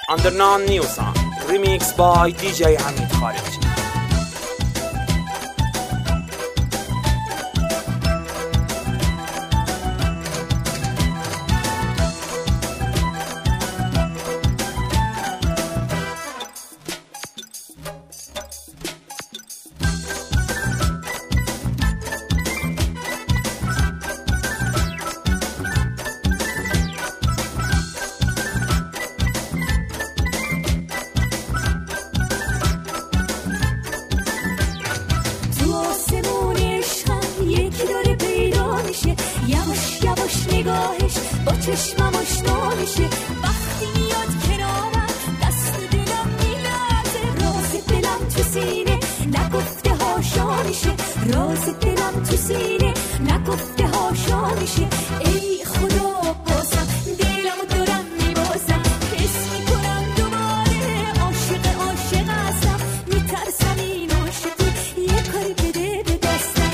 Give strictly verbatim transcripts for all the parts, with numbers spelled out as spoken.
under non-new song, remixed by دی جی حمید خارجی. یواش یواش نگاهش با چشمم آشنا میشه، وقتی میاد کنارم دست دلم میلرزه، راز دلم تو سینه نگفته هاشا میشه، راز دلم تو سینه نگفته هاشا میشه. ای خدا بازم دلمو دارم میبازم، حس میکنم دوباره عاشق عاشق هستم، میترسم این عاشقی یه کاری بده به دستم.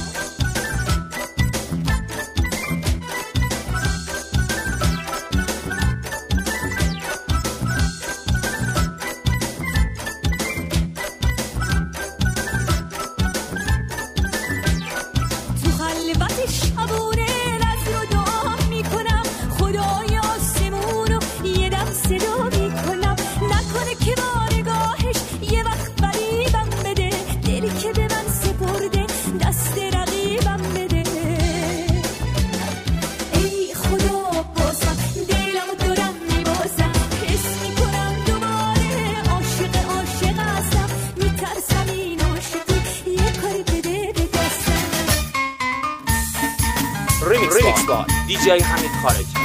Remix by دی جی حمید خارجی.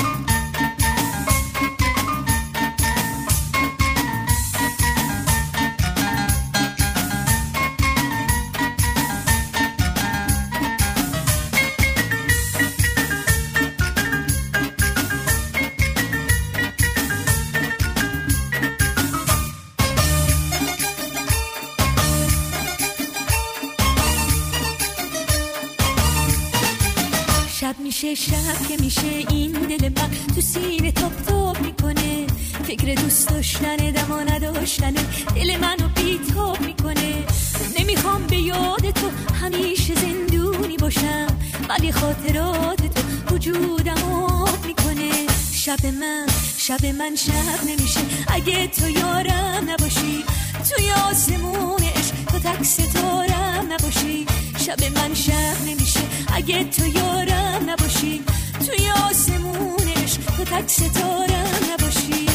شب میشه شب که میشه این دل من تو سینه تاپ تاپ میکنه، فکر دوست داشتن دما نداشتن دل منو بیتاب میکنه. نمیخوام به یاد تو همیشه زندونی باشم، ولی خاطرات تو وجودم آب میکنه. شب من شب من شب نمیشه اگه تو یارم نباشی، توی آسمون عشق تو تک ستارم نباشی. شب من شب نمیشه اگه تو یارم نباشی، توی آسمون عشق تو تک ستارم نباشی.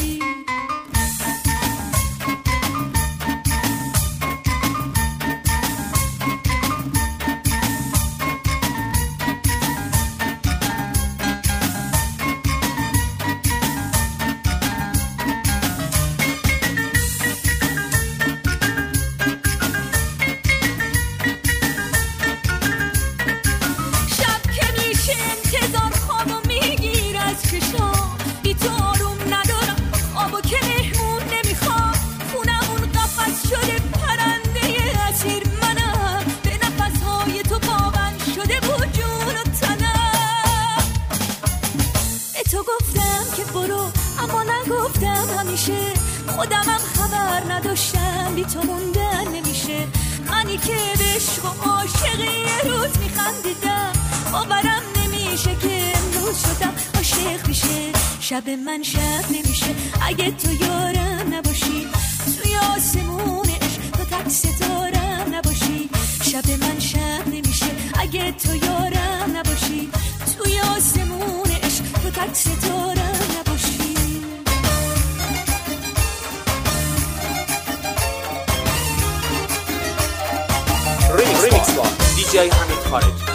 خودمم خبر نداشتم بی تو موندن نمیشه، منی که به عشق و عاشقی یه روز میخندیدم، باورم نمیشه که امروز شدم عاشق میشه. شب من شب نمیشه اگه تو یارم نباشی، توی آسمون عشق تو تک ستارم نباشی. شب من شب نمیشه اگه تو یارم نباشی، توی آسمون عشق تو تک ستارم نباشی. Remix by دی جی حمید خارجی.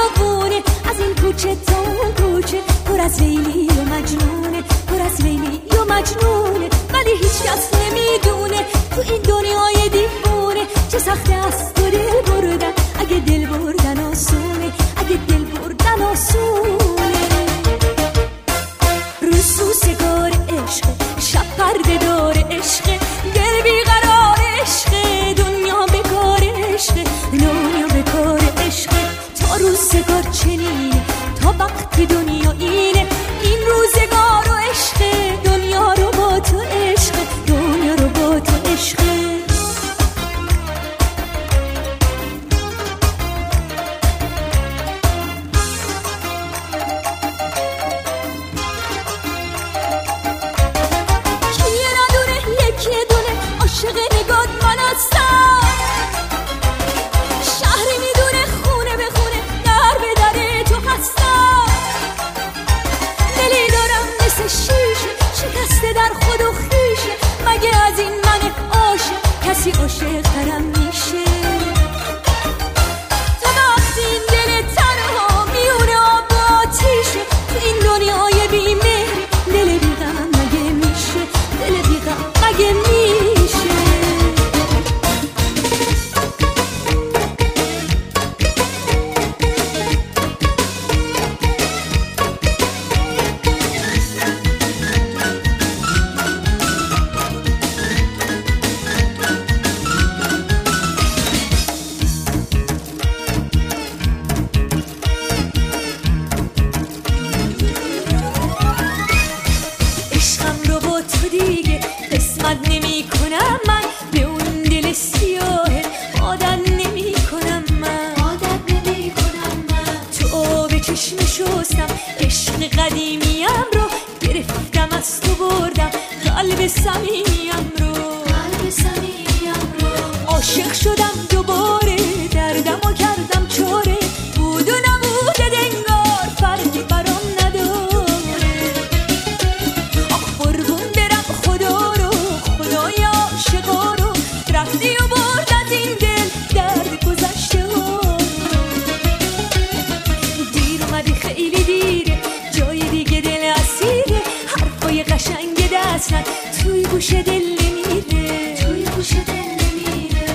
بیابونه، از این کوچه تا اون کوچه، پر از لیلی و مجنونه، پر از لیلی و مجنونه. ولی هیچ کس نمیدونه تو این دنیای دیوونه چه سخت است تو دل بردن. اگه دل بردن آسونه، اگه دل بردن آسونه. روز سوزگار عشق، شب پرده دار عشق، دل بیقرار عشق، دنیا بکار عشق، دنیا بکار عشق. تا روزگار چنینه، تا وقت دنیا اینه، این روزگار و عشق، دنیا رو با تو عشق، دنیا رو با تو عشق. عاشق نگات من هستم، شهری میدونه خونه به خونه، در به در تو هستم. دلی دارم مثل شیشه، شکسته در خود و خیشه. مگه از این من عاشق کسی عاشق ترم میشه؟ تا وقتی این دل تنها میونه آب و آتیشه، تو این دنیای بی‌مهر دل بی‌غم مگه میشه؟ دل بی‌غم مگه میشه؟ صمیمیم رو، قلب صمیمیم رو. عاشق شدم دوباره، دردم و کردم چاره، بود و نبود دنگار فرقی برام نداره. آخ قربون برم خدا رو، خدای عاشقا رو، رفتی و برد از این دل درد گذشته ها. دیر اومدی خیلی دیره، جای دیگه دل اسیره، حرفای قشنگ دستن توی گوش دل نمیره، توی گوش دل نمیره.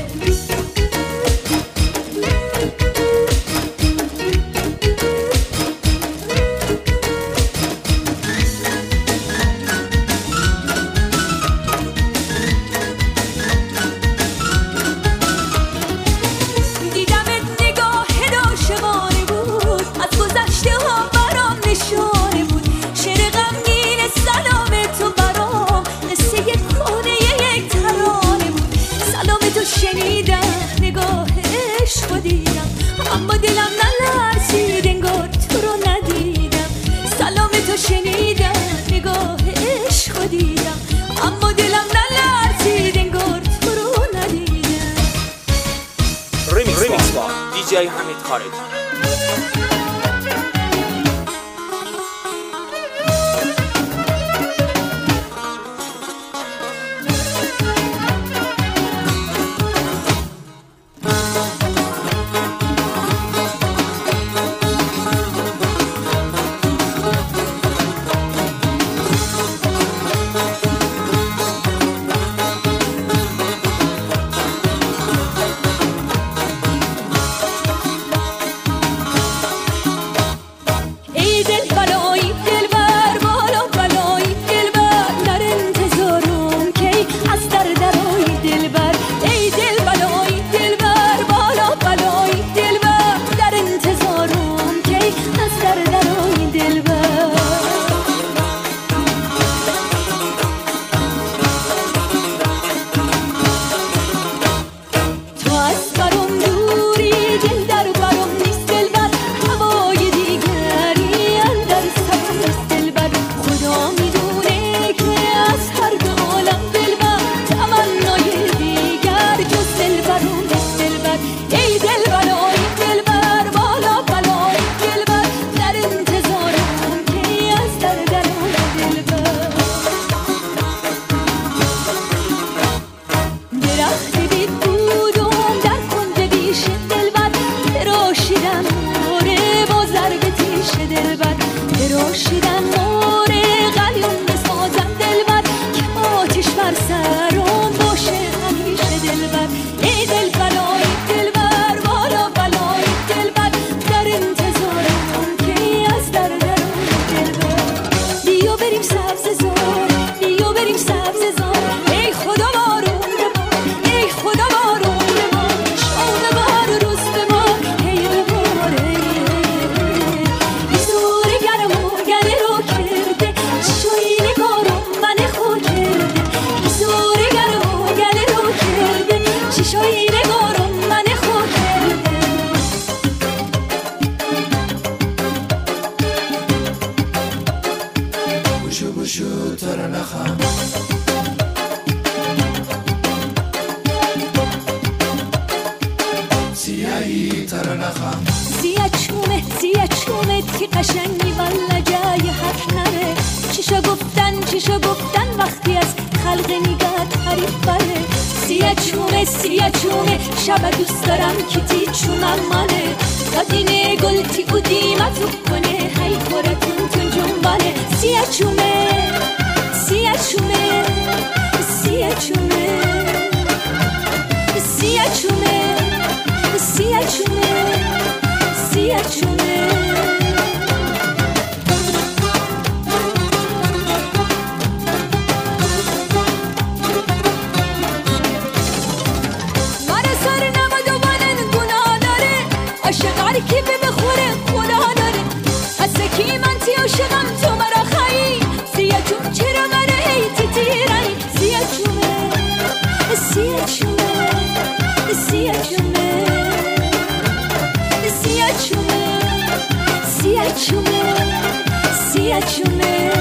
دیدمت نگاه عاشقانه بود، از گذشته ها برام نشانه بود. شعر غمگین سلام تو برام مثل یک خونه یک ترانه بود. سلام تو شنیدم، نگاه عشق دیدم، اما دلم نلرزید انگار تو رو ندیدم. سلام تو شنیدم، نگاه عشق دیدم، اما دلم نلرزید انگار تو رو ندیدم. ریمیکس با دی جی حمید خارجی. دلبر دراشیدن مور قلیون بسازم دلبر که آتیش بر سرم باشه همیشه دلبر ای دلبر آی دلبر بالا بلای دلبر در انتظارم که از در درون دلبر بیا بریم سبز زار بیا بریم سبز زار ای خدا بارون ببار ای خدا بارون ببار شام ببار روز ببار هی ببار ای زور گرم و گره رو کرده چشوی نگارم من خو کرده ای زور گرم و گره رو کرده چشوی نگارم من خو کرده بوشو بوشو ترنخم سیاهی ترنخم سیاه چومه سیاه چومه که قشنگی والا جای حرف نره چشا گفتن چشا گفتن وقتی از خلق نگاه تعریف بره سیاه چومه سیاه چومه شب دوست دارم کیتی چونم منه دادینه گلتی و دیمتو کنه هی خورتون تون جنبانه سیاه چومه سیاه چومه سیاه چومه سیاه چومه سیاه چومه سیاه چومه من سر نمد و من گناه داره عاشق هر کی بخوره خدا داره از کی من تی عاشقم تو مرا خایی سیاه چوم چرا منه ای تی تیرانی سیاه چومه سیاه چومه سیاه چومه سیاه چومه سیاه چومه سیاه چومه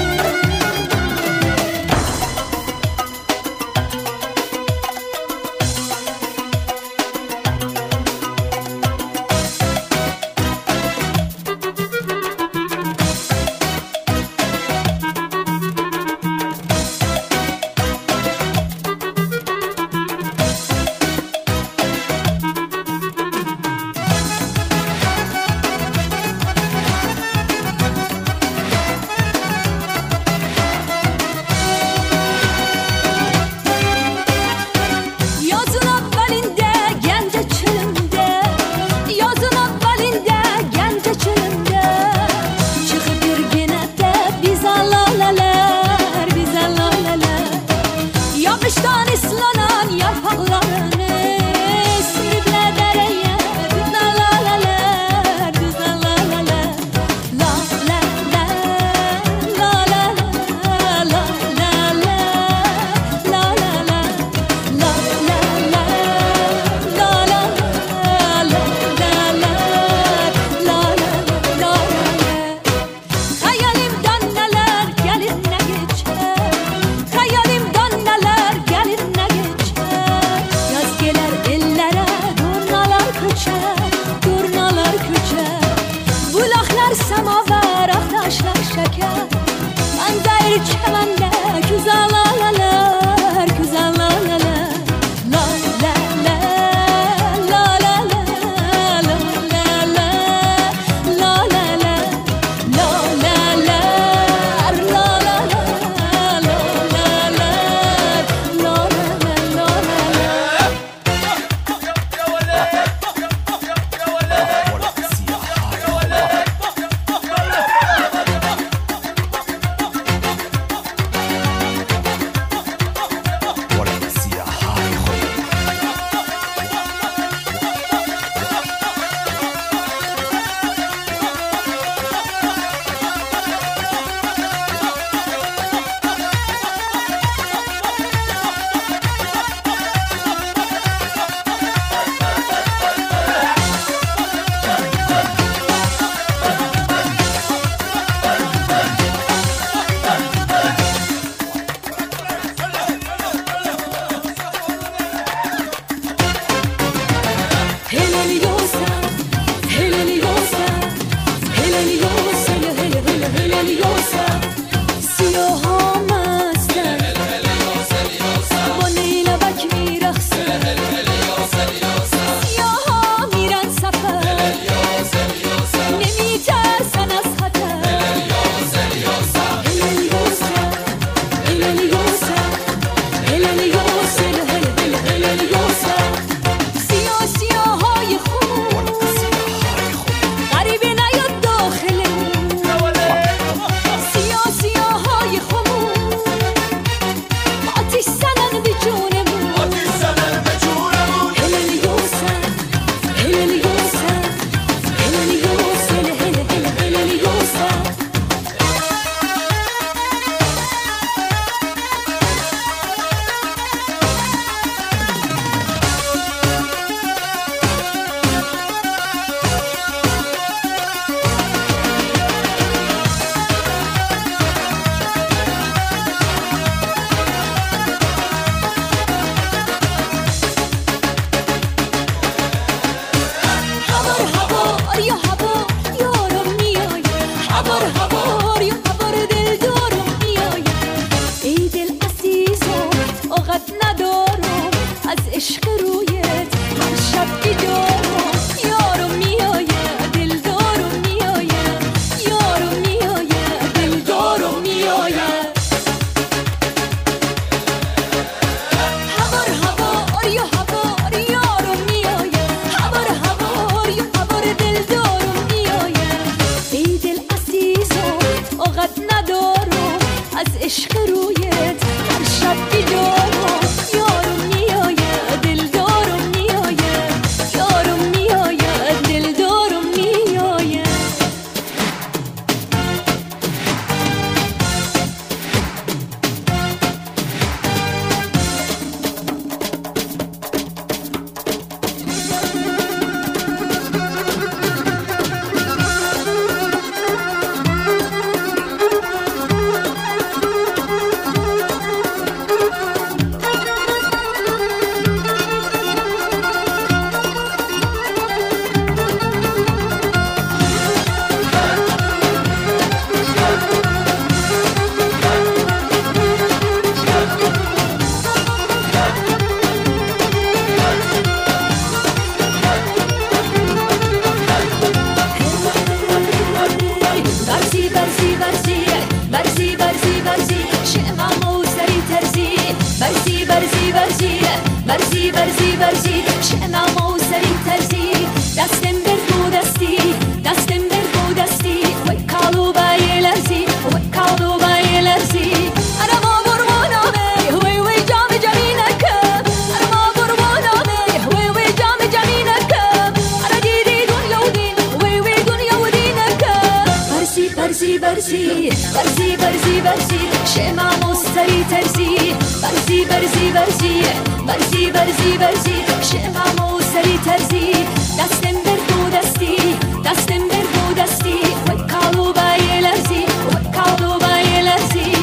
برزی برزی برزی شمامو سری ترزی برزی برزی برزی برزی برزی برزی شمامو سری ترزی دستم بر دو دستی دستم بر دو دستی وی کالو بای لرزی وی کالو بای لرزی ارما برمانامه وی وی جام جمینک ارما برمانامه وی وی جام جمینک ارا دیدی دنیا و دین وی وی دنیا و دینک برزی برزی برزی برزی برزی برزی شمامو سری ترزی برزی برزی برزی برزی برزی برزی شمامو سری ترزی دستم بر دو دستی دستم بر دو دستی وی کالو بای لرزی وی کالو بای لرزی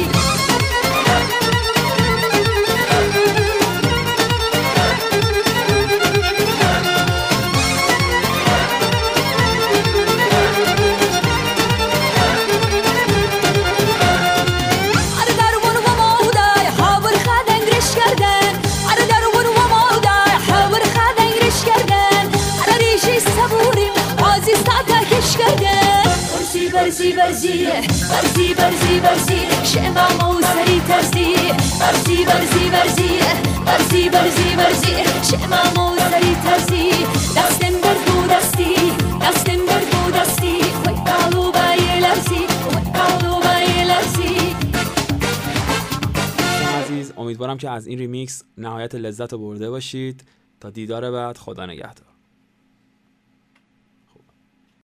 برزی برزی برزی برزی برزی شمامو سری ترزی برزی برزی برزی برزی برزی برزی شمامو سری ترزی دستم بر دو دستی دستم بر دو دستی وی کالو بای لرزی وی کالو بای لرزی. عزیز امیدوارم که از این ریمیکس نهایت لذت رو برده باشید. تا دیدار بعد، خدا نگهدار.